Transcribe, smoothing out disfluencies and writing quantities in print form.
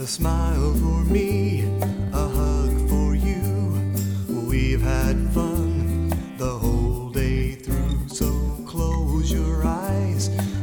smile for me, a hug for you. We've had fun the whole day through, so close your eyes.